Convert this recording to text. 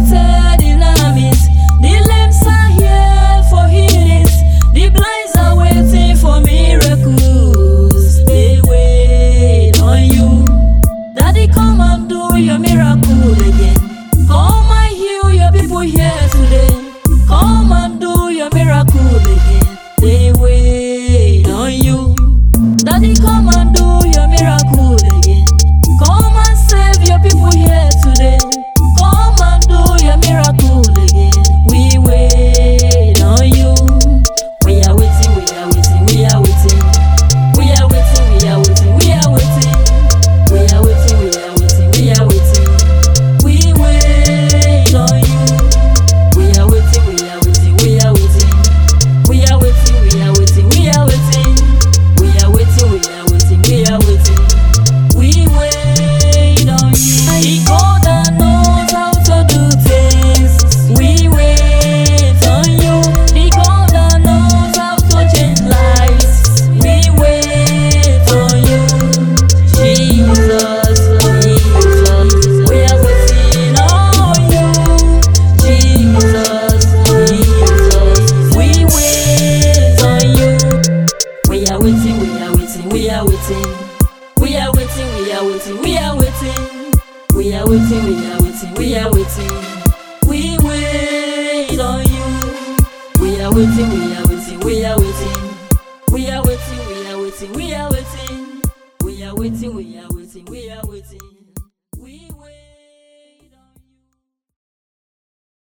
seated in armies. The lambs are here for healings. The blinds are waiting for miracles. They wait on you. Daddy, come and do your miracle again. Come and heal your people here today. Come and do your miracle again. They wait on you. Daddy, come and do your miracle again. Come and save your people here today. Come and do your miracle again. We wait on you. We are waiting, we are waiting, we are waiting. We are waiting, we are waiting, we are waiting. We are waiting, we are waiting, we are waiting. We wait on you. We are waiting, we are waiting, we are waiting. We are waiting, we are waiting, we are waiting. We are waiting, we are waiting, we are waiting. We wait on you. The God that knows how to do things. We wait on you. The God that knows how to change lives. We wait on you. Jesus, Jesus, we are waiting on you. Jesus, Jesus, we wait on you. We are waiting, we are waiting, we are waiting. We are waiting, we are waiting, we are waiting. We are waiting, we are waiting, we are waiting. We wait on you. We are waiting, we are waiting, we are waiting. We are waiting, we are waiting, we are waiting. We are waiting, we are waiting, we are waiting.